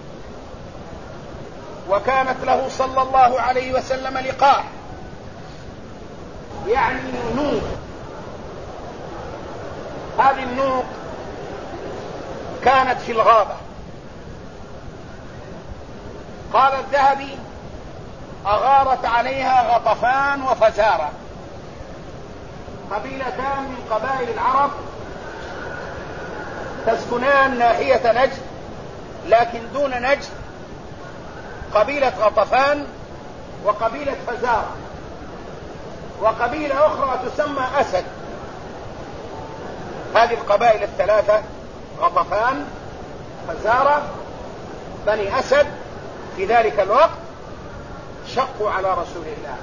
وكانت له صلى الله عليه وسلم لقاح، يعني نوق. هذه النوق كانت في الغابة. قال الذهبي أغارت عليها غطفان وفزارة، قبيلتان من قبائل العرب تسكنان ناحية نجد لكن دون نجد، قبيلة غطفان وقبيلة فزارة وقبيلة أخرى تسمى أسد. هذه القبائل الثلاثة غطفان فزارة بني أسد في ذلك الوقت شقوا على رسول الله،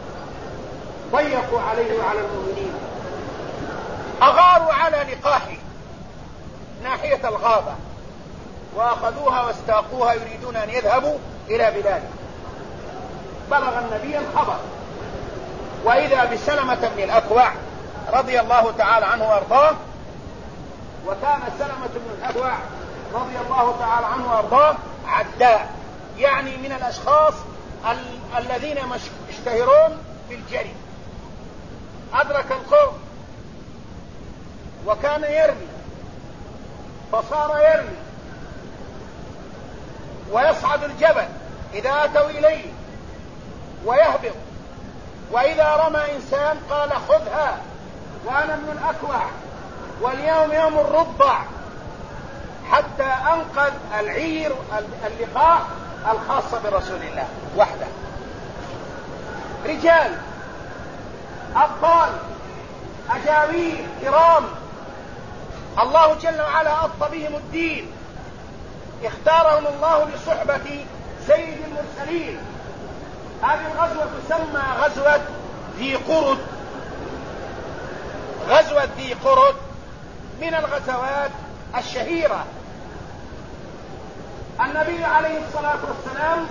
ضيقوا عليه وعلى المؤمنين، أغاروا على لقاحه ناحية الغابة وأخذوها واستاقوها يريدون أن يذهبوا إلى بلاده. بلغ النبي الخبر وإذا بسلمة بن الأكوع رضي الله تعالى عنه وأرضاه. وكان سلمة بن الأكوع رضي الله تعالى عنه وأرضاه عداء، يعني من الأشخاص الذين يشتهرون بالجري. أدرك القوم وكان يرمي، فصار يرمي ويصعد الجبل إذا أتوا إليه ويهبط، وإذا رمى إنسان قال خذها وأنا ابن الأكوع واليوم يوم الرضع، حتى أنقذ العير اللقاح الخاصة برسول الله وحده. رجال أبطال أجاويل كرام الله جل وعلا أضى بهم الدين، اختارهم الله لصحبة سيد المرسلين. هذه الغزوة تسمى غزوة ذي قرد. غزوة ذي قرد من الغزوات الشهيرة. النبي عليه الصلاة والسلام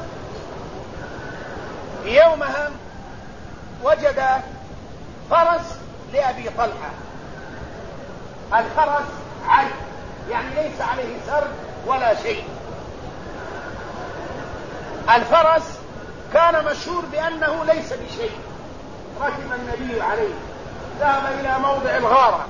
يومها وجد فرس لأبي طلحة. الفرس عي، يعني ليس عليه سرد ولا شيء. الفرس كان مشهور بأنه ليس بشيء. ركب النبي عليه، ذهب إلى موضع الغارة،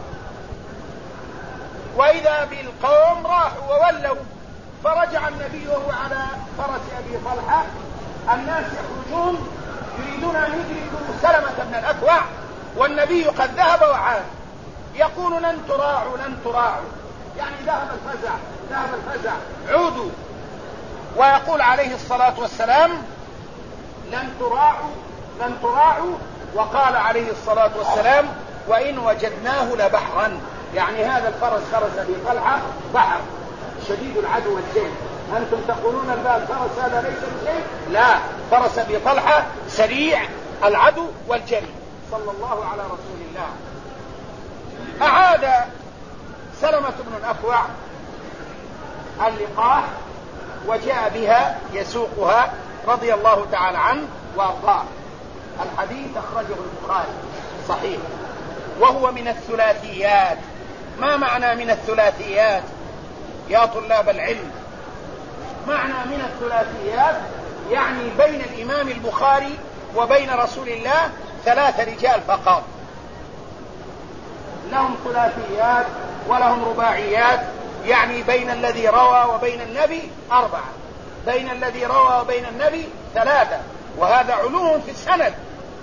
وإذا بالقوم راحوا وولوا، فرجع النبي وهو على فرس أبي طلحة. الناس يخرجون يريدون أن يدركوا سلمة بن الأكوع، والنبي قد ذهب وعاد، يقول لن تراعوا لن تراعوا، يعني ذهب الفزع ذهب الفزع، عودوا. ويقول عليه الصلاة والسلام لن تراعوا لن تراعوا. وقال عليه الصلاة والسلام وإن وجدناه لبحرا، يعني هذا الفرس فرس أبي طلحة بحر شديد العدو والجيش. أنتم تقولون الفرس هذا ليس بشيء؟ لا، فرس أبي طلحة سريع العدو والجري، صلى الله على رسول الله. أعاد سلمة بن الأكوع اللقاح وجاء بها يسوقها رضي الله تعالى عنه وأرضاه. الحديث أخرجه البخاري صحيح، وهو من الثلاثيات. ما معنى من الثلاثيات يا طلاب العلم؟ معنى من الثلاثيات يعني بين الإمام البخاري وبين رسول الله 3 رجال فقط، لهم ثلاثيات ولهم رباعيات، يعني بين الذي روى وبين النبي 4، بين الذي روى وبين النبي 3، وهذا علو في السند.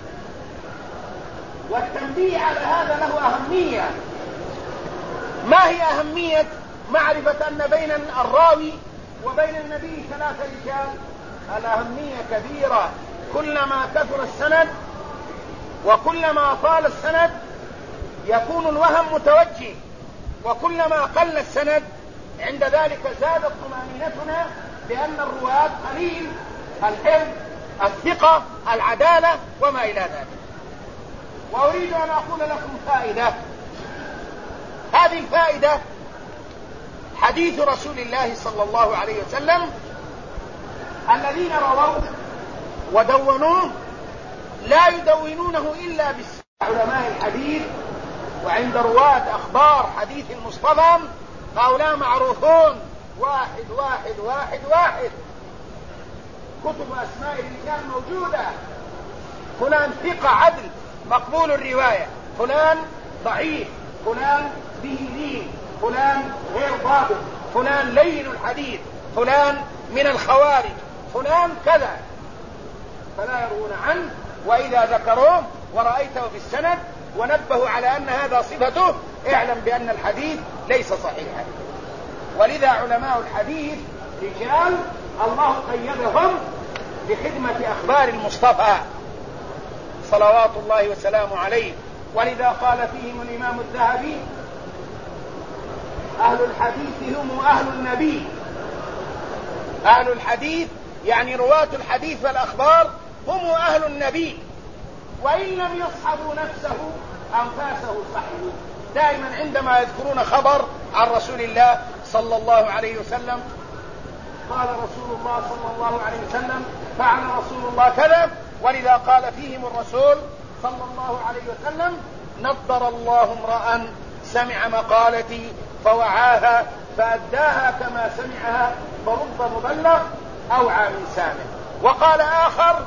والتنبيه على هذا له أهمية. ما هي أهمية معرفة أن بين الراوي وبين النبي 3 رجال؟ الأهمية كبيرة. كلما كثر السند وكلما طال السند يكون الوهم متوجه، وكلما قل السند عند ذلك زادت طمأنينتنا بأن الرواة قليل الحفظ الثقة العدالة وما إلى ذلك. وأريد أن أقول لكم فائدة. هذه الفائدة حديث رسول الله صلى الله عليه وسلم الذين رووه ودونوه لا يدونونه إلا علماء الحديث وعند رواة أخبار حديث المصطفى، هؤلاء معروفون واحد واحد واحد واحد. كتب أسماء الرجال موجودة، فلان ثقة عدل مقبول الرواية، فلان ضعيف، فلان به لين، فلان غير ضابط، فلان لين الحديث، فلان من الخوارج، فلان كذا، فلا يروون عنه. وإذا ذكروه ورأيته في السند ونبهوا على أن هذا صفته، اعلم بأن الحديث ليس صحيحا. ولذا علماء الحديث رجال الله قيدهم بخدمة أخبار المصطفى صلوات الله وسلامه عليه. ولذا قال فيهم الإمام الذهبي أهل الحديث هم أهل النبي. أهل الحديث يعني رواة الحديث والأخبار هم أهل النبي، وإن لم يصحبوا نفسه أنفاسه صحبوا. دائما عندما يذكرون خبر عن رسول الله صلى الله عليه وسلم، قال رسول الله صلى الله عليه وسلم، فعل رسول الله كذا، ولذا قال فيهم الرسول صلى الله عليه وسلم نضر الله امرأ سمع مقالتي فوعاها فأداها كما سمعها فرب مبلغ أوعى من سامع. وقال آخر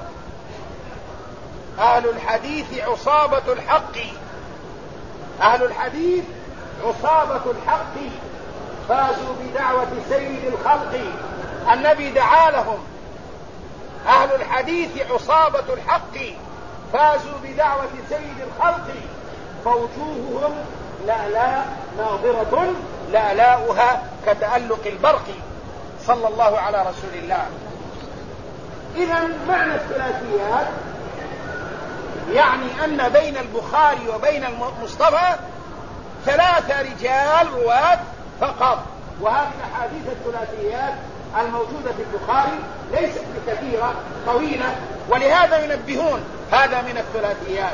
أهل الحديث عصابة الحق. أهل الحديث عصابة الحق فازوا بدعوة سيد الخلق. النبي دعا لهم. أهل الحديث عصابة الحق فازوا بدعوة سيد الخلق فوجوههم لألاء ناظرة لألاؤها كتألق البرق، صلى الله على رسول الله. إذن معنى الثلاثيات يعني أن بين البخاري وبين المصطفى 3 رجال رواة فقط. وهذه أحاديث الثلاثيات الموجودة في البخاري ليست بكثيرة طويلة، ولهذا ينبهون هذا من الثلاثيات.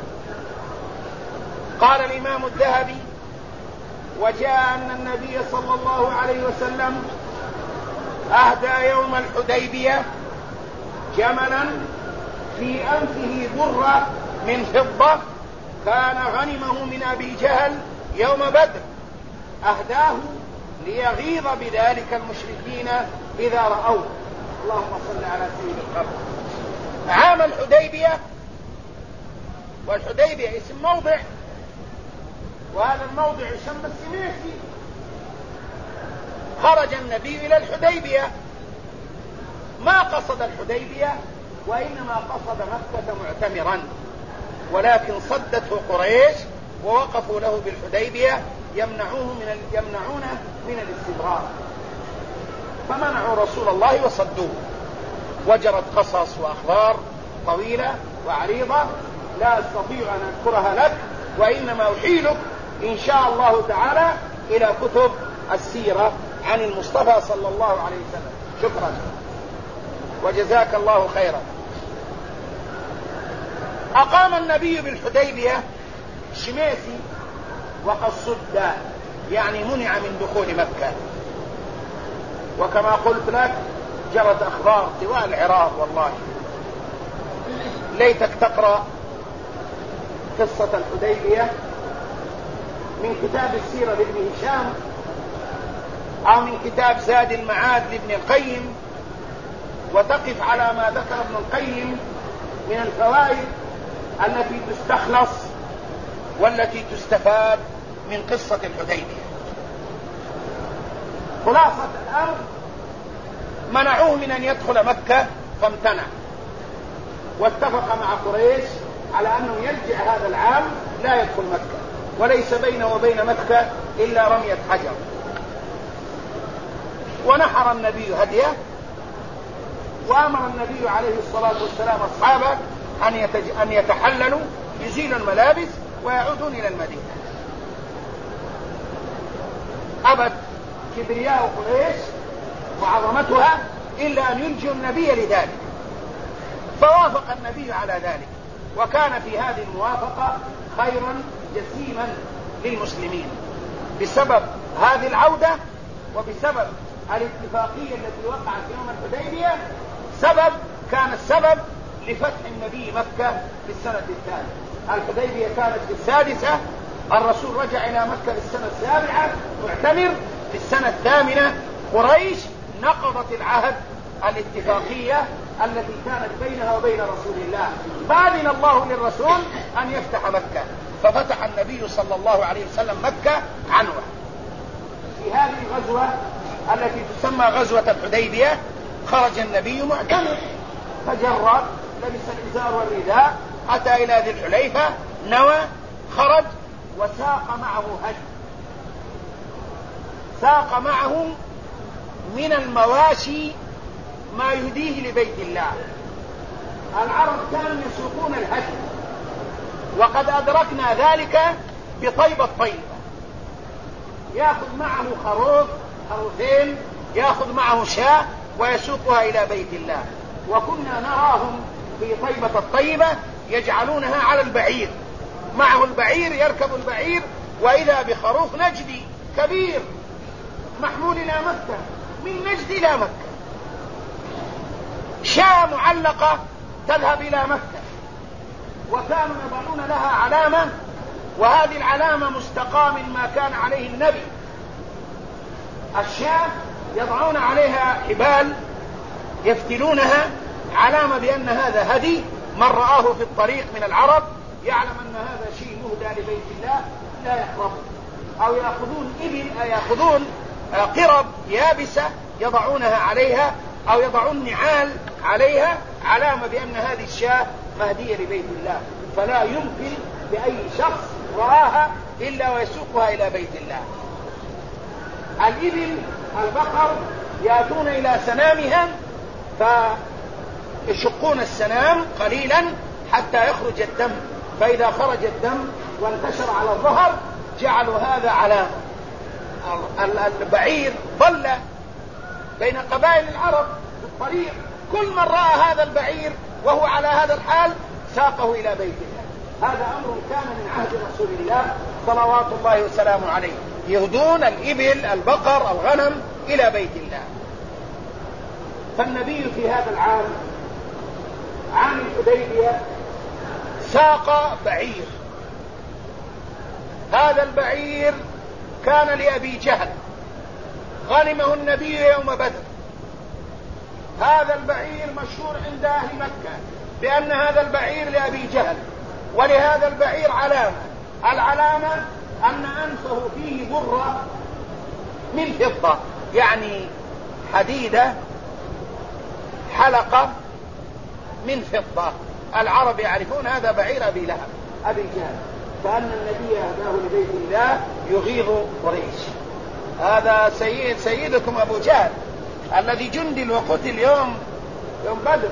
قال الإمام الذهبي وجاء أن النبي صلى الله عليه وسلم أهدى يوم الحديبية جملا في أنفه برة من فضة كان غنمه من أبي جهل يوم بدر، أهداه ليغيظ بذلك المشركين إذا رأوه. اللهم صل على سيد الخلق. عام الحديبية، والحديبية اسم موضع، وهذا الموضع يسمى السميسي. خرج النبي إلى الحديبية، ما قصد الحديبية وإنما قصد مكة معتمرا، ولكن صدته قريش ووقفوا له بالحديبية يمنعونه من الاستمرار، فمنعوا رسول الله وصدوه. وجرت قصص وأخبار طويلة وعريضة لا أستطيع أن أذكرها لك، وإنما أحيلك إن شاء الله تعالى إلى كتب السيرة عن المصطفى صلى الله عليه وسلم. شكرا وجزاك الله خيرا. أقام النبي بالحديبية شميسي وقد صد، يعني منع من دخول مكة. وكما قلت لك جرت أخبار طوال العراق، والله ليتك تقرأ قصة الحديبية من كتاب السيرة لابن هشام أو من كتاب زاد المعاد لابن القيم، وتقف على ما ذكر ابن القيم من الفوائد التي تستخلص والتي تستفاد من قصة الحديبية. خلاصة الأمر منعوه من أن يدخل مكة فامتنع، واتفق مع قريش على أنه يرجع هذا العام لا يدخل مكة، وليس بينه وبين مكة إلا رمية حجر. ونحر النبي هديه، وأمر النبي عليه الصلاة والسلام أصحابه أن يتحللوا يزيلوا الملابس ويعودون إلى المدينة. أبت كبرياء قريش وعظمتها إلا أن ينجوا النبي لذلك، فوافق النبي على ذلك، وكان في هذه الموافقة خيرا جسيما للمسلمين بسبب هذه العودة، وبسبب الاتفاقية التي وقعت يوم الحديبية. كان السبب لفتح النبي مكة في السنة الثالثة. الحديبية كانت في السادسة، الرسول رجع إلى مكة في السنة السابعة معتمر. في السنة الثامنة قريش نقضت العهد الاتفاقية التي كانت بينها وبين رسول الله، فأذن الله للرسول أن يفتح مكة، ففتح النبي صلى الله عليه وسلم مكة عنوة. في هذه الغزوة التي تسمى غزوة الحديبية خرج النبي معتمر، فجرد لبس الإزار والرداء، أتى إلى ذي الحليفة، نوى، خرج وساق معه هدي، ساق معه من المواشي ما يهديه لبيت الله. العرب كانوا يسوقون الهدي، وقد أدركنا ذلك بطيبة طيبة، يأخذ معه خروف خروفين، يأخذ معه شاة ويسوقها إلى بيت الله. وكنا نراهم في طيبة الطيبة يجعلونها على البعير، معه البعير، يركب البعير، وإذا بخروف نجدي كبير محمول إلى مكة، من نجد إلى مكة، شاة معلقة تذهب إلى مكة، وكانوا يضعون لها علامة، وهذه العلامة مستقاة من ما كان عليه النبي. الشاة يضعون عليها حبال يفتلونها، علامة بأن هذا هدي، من رآه في الطريق من العرب يعلم أن هذا شيء مهدى لبيت الله لا يقربه. أو يأخذون إبل، يأخذون قرب يابسة يضعونها عليها، أو يضعون نعال عليها، علامة بأن هذه الشاة مهدية لبيت الله، فلا يمكن لأي شخص رآها إلا ويسوقها إلى بيت الله. الإبل البقر يأتون إلى سنامها فيشقون السنام قليلا حتى يخرج الدم، فإذا خرج الدم وانتشر على الظهر جعلوا هذا علامة. البعير ضل بين قبائل العرب في الطريق، كل من رأى هذا البعير وهو على هذا الحال ساقه إلى بيت الله. هذا أمر كان من عهد رسول الله صلوات الله وسلامه عليه، يهدون الإبل البقر الغنم إلى بيت الله. فالنبي في هذا العام، عام الحديبية، ساق بعير. هذا البعير كان لأبي جهل، غنمه النبي يوم بدر. هذا البعير مشهور عند أهل مكة بأن هذا البعير لأبي جهل، ولهذا البعير علامة، العلامة أن أنفه فيه برة من فضة، يعني حديدة حلقة من فضة. العرب يعرفون هذا بعير أبي لهب أبي جهل، فأن النبي أهداه لبيت الله يغيظ قريش. هذا سيدكم أبو جهل الذي جندل وقتل يوم بدر،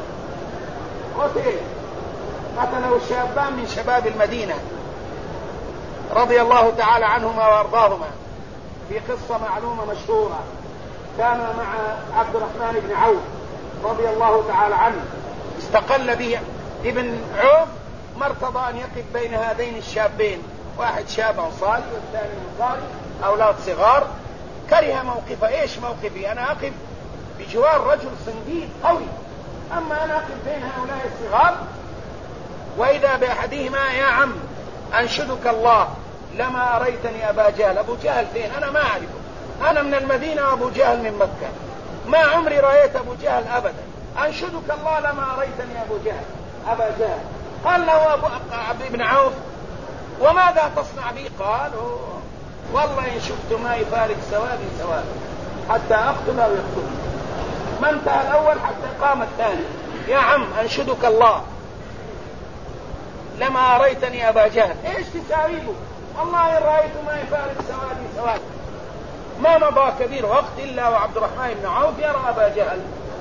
قتله شابان من شباب المدينة رضي الله تعالى عنهما وارضاهما، في قصة معلومة مشهورة. كان مع عبد الرحمن بن عوف رضي الله تعالى عنه، استقل به ابن عوف مرتضى أن يقف بين هذين الشابين، واحد شاب أنصاري والثاني أنصاري، أولاد صغار. كره موقفه. إيش موقفي؟ أنا أقف بجوار رجل صنديد قوي، أما أنا أقف بين هؤلاء الصغار. وإذا بأحدهما: يا عم أنشدك الله لما أريتني أبا جهل. أبو جهل فين؟ أنا ما أعرفه، أنا من المدينة وأبو جهل من مكة، ما عمري رأيت أبو جهل أبدا. أنشدك الله لما أريتني أبو جهل أبا جهل. قال له عبد بن عوف: وماذا تصنع بي؟ قال: والله إن شفت ما يفارق سوادي سواد حتى أقتل أو يقتل. ما انتهى الأول حتى قام الثاني: يا عم أنشدك الله لما أريتني أبا جهل. إيش تساويه؟ والله إن رأيت ما يفارق سوادي سواد. ما مضى كبير وقت إلا وعبد الرحمن بن عوف يرى أبا جهل.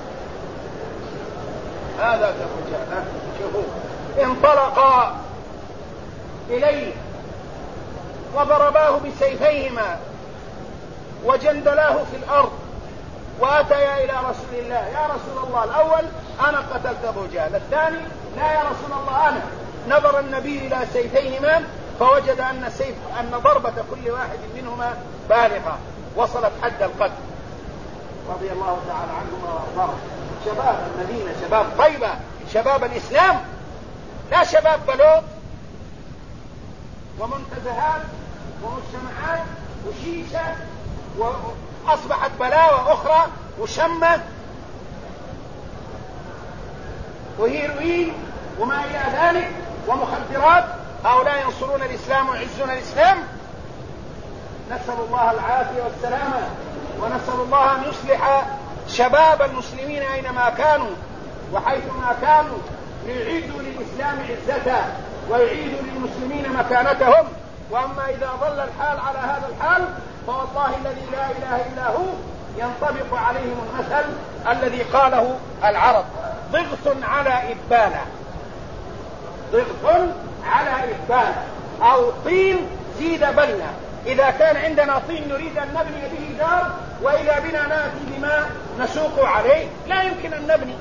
هذا أبو جهل. شوفوا، انطلقا إليه وضرباه بسيفيهما وجندلاه في الأرض، وأتيا إلى رسول الله: يا رسول الله، الأول أنا قتلت أبو جهل، الثاني لا يا رسول الله أنا. نظر النبي إلى سيفيهما فوجد أن ضربة كل واحد منهما بالغة وصلت حد القتل، رضي الله تعالى عنهما وارضاهم. شباب المدينة، شباب طيبة، شباب الإسلام، لا شباب بلوط ومنتزهات ومجتمعات وشيشة وأصبحت بلاوة أخرى وشمة وهيروين وما إلى ذلك ومخدرات. هؤلاء ينصرون الإسلام ويعزون الإسلام. نسأل الله العافية والسلامة، ونسأل الله أن يصلح شباب المسلمين أينما كانوا وحيثما كانوا، ليعيدوا للإسلام عزته ويعيدوا للمسلمين مكانتهم. وأما إذا ظل الحال على هذا الحال فوالله الذي لا إله إلا هو ينطبق عليهم المثل الذي قاله العرب: ضغط على إبالة، ضغط على إبالة، أو طين زيد بلة. إذا كان عندنا طين نريد أن نبني به دار، وإذا بنا نأتي بما نسوق عليه لا يمكن أن نبني.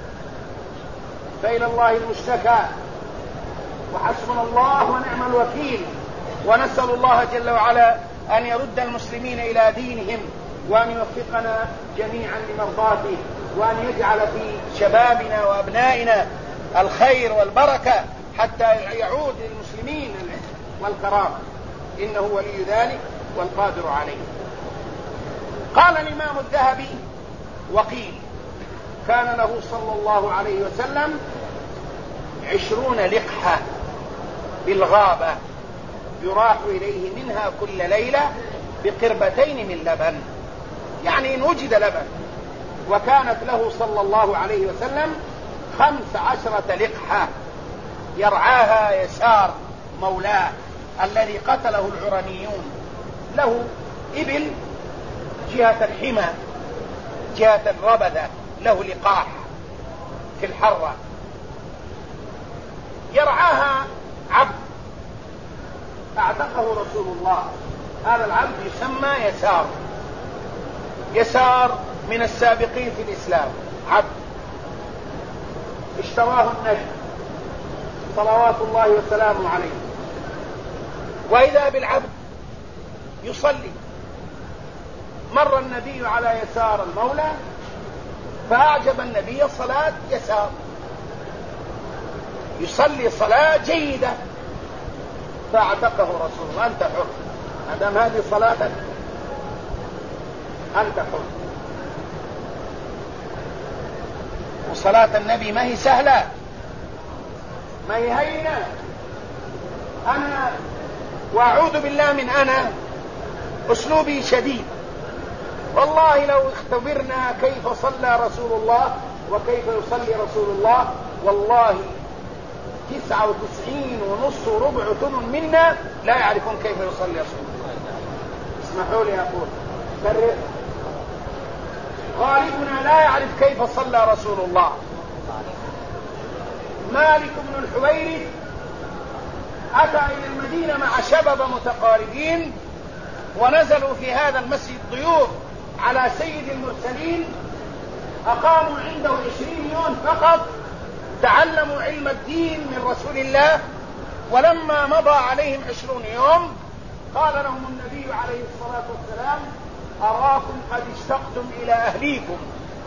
فإلى الله المشتكى، وحسبنا الله ونعم الوكيل. ونسأل الله جل وعلا أن يرد المسلمين إلى دينهم، وأن يوفقنا جميعا لمرضاته، وأن يجعل في شبابنا وأبنائنا الخير والبركة حتى يعود للمسلمين والكرامة، إنه ولي ذلك والقادر عليه. قال الإمام الذهبي: وقيل كان له صلى الله عليه وسلم 20 لقحة بالغابة يراح إليه منها كل ليلة بقربتين من لبن، يعني إن وجد لبن. وكانت له صلى الله عليه وسلم 15 لقحة يرعاها يسار مولاه الذي قتله العرنيون. له إبل جهة الحمى جهة الربذة، له لقاح في الحرة، يرعاها عبد اعتقه رسول الله. هذا العبد يسمى يسار، يسار من السابقين في الإسلام، عبد اشتراه النبي صلوات الله وسلامه عليه. وإذا بالعبد يصلي. مر النبي على يسار المولى فأعجب النبي صلاة يسار، يصلي صلاة جيدة، فاعتقه رسول الله: أنت حر، ما دام هذه صلاتك أنت حر. وصلاة النبي ما هي سهلة، ما يهينا. أنا وأعوذ بالله من أنا أسلوبي شديد، والله لو اختبرنا كيف صلى رسول الله وكيف يصلي رسول الله، والله 99.5 منا لا يعرفون كيف يصلي رسول الله. اسمحوا لي أقول كرر، غالبنا لا يعرف كيف صلى رسول الله. مالك بن الحويرث أتى إلى المدينة مع شباب متقاربين، ونزلوا في هذا المسجد ضيوف على سيد المرسلين، أقاموا عنده 20 يوم فقط، تعلموا علم الدين من رسول الله. ولما مضى عليهم 20 يوم قال لهم النبي عليه الصلاة والسلام: أراكم قد اشتقتم إلى أهليكم،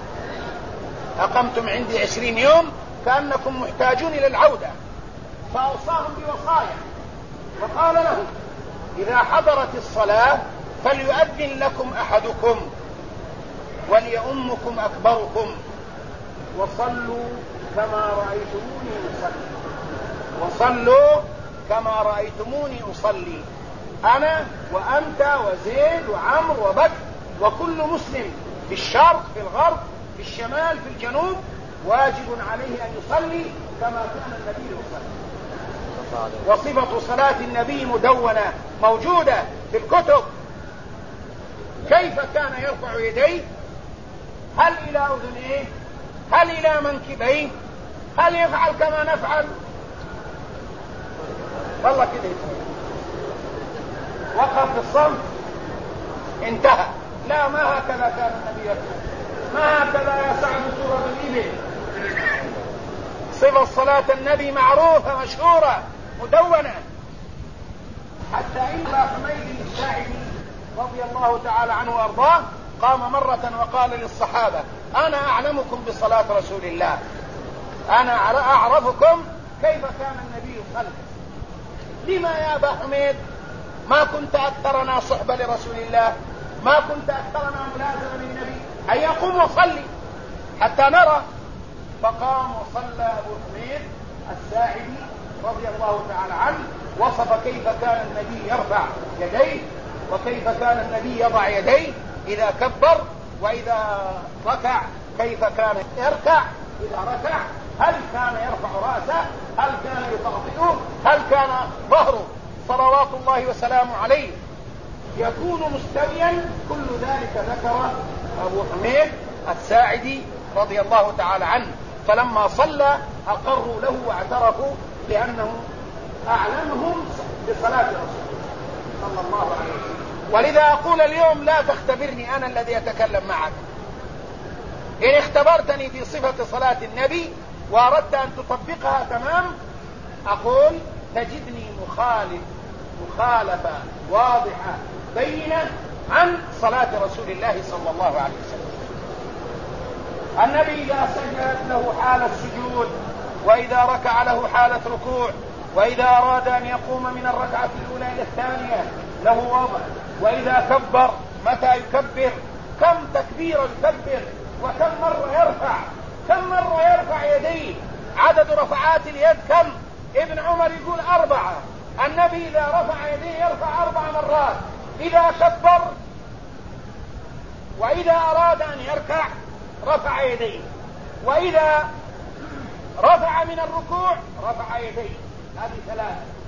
أقمتم عندي 20 يوم كأنكم محتاجون إلى العودة. فأوصاهم بوصايا وقال لهم: إذا حضرت الصلاة فليؤذن لكم أحدكم وليؤمكم أكبركم، وصلوا كما رأيتموني أصلي، وصلوا كما رأيتموني أصلي، أنا وأنت وزيد وعمر وبكر وكل مسلم في الشرق في الغرب في الشمال في الجنوب واجب عليه أن يصلي كما كان النبي يصلي. وصفة صلاة النبي مدونة موجودة في الكتب. كيف كان يرفع يديه؟ هل إلى أذنيه؟ هل إلى منكبيه؟ هل يفعل كما نفعل؟ والله كده وقف في الصمت انتهى. لا، ما هكذا كان النبي يفعل، ما هكذا يا سعد سورة الإبل. صفة صلاة النبي معروفة مشهورة مدونة. حتى إن حميد الساعدي رضي الله تعالى عنه وأرضاه قام مرة وقال للصحابة: أنا أعلمكم بصلاة رسول الله، أنا أعرفكم كيف كان النبي يصلي. لما يا أبا حميد ما كنت أكثرنا صحبة لرسول الله، ما كنت أكثرنا ملازمة للنبي، هيا قم وصلي حتى نرى. فقام وصلى أبو حميد الساعدي رضي الله تعالى عنه، وصف كيف كان النبي يرفع يديه وكيف كان النبي يضع يديه إذا كبر، وإذا ركع كيف كان يركع، إذا ركع هل كان يرفع رأسه، هل كان يطأطئه، هل كان ظهره صلوات الله وسلامه عليه يكون مستويا. كل ذلك ذكر أبو حميد الساعدي رضي الله تعالى عنه. فلما صلى أقروا له واعترفوا بأنه أعلمهم بصلاة رسول صلى الله عليه وسلم. ولذا أقول اليوم لا تختبرني أنا الذي أتكلم معك. إن اختبرتني في صفة صلاة النبي وأردت أن تطبقها تمام، أقول تجدني مخالفة واضحة بينة عن صلاة رسول الله صلى الله عليه وسلم. النبي إذا سجد له حالة السجود، وإذا ركع له حالة ركوع، وإذا أراد أن يقوم من الركعة الأولى إلى الثانية له وضع، وإذا كبر متى يكبر، كم تكبير يكبر، وكم مرة يرفع، كم مرة يرفع يديه، عدد رفعات اليد كم. ابن عمر يقول 4. النبي إذا رفع يديه يرفع 4 مرات إذا كبر، وإذا أراد أن يركع رفع يديه، وإذا رفع من الركوع رفع يديه، هذه 3.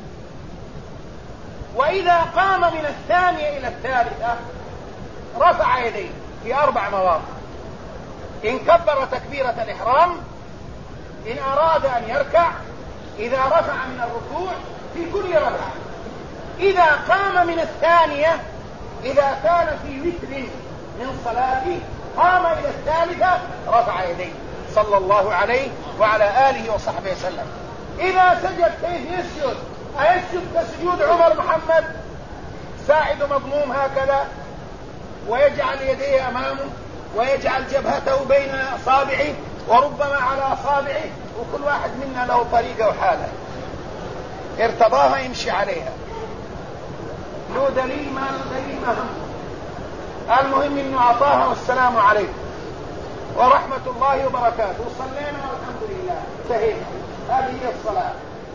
وإذا قام من الثانية إلى الثالثة رفع يديه في 4 مواضع. إن كبر تكبيرة الإحرام، إن أراد أن يركع، إذا رفع من الركوع، في كل ركعة. إذا قام من الثانية، إذا كان في وتر من صلاته قام إلى الثالثة رفع يديه صلى الله عليه وعلى آله وصحبه وسلم. إذا سجد كيف يسجد؟ أيسجد كسجود عمر محمد ساعد مضموم هكذا، ويجعل يديه أمامه، ويجعل جبهته بين أصابعه وربما على أصابعه، وكل واحد منا له طريقة وحالة ارتضاها يمشي عليها، له دليل ما له دليل ما هم. المهم انه اعطاها. والسلام عليكم ورحمة الله وبركاته. وصلينا والحمد لله انتهينا. هذه هي الصلاة.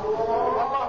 والله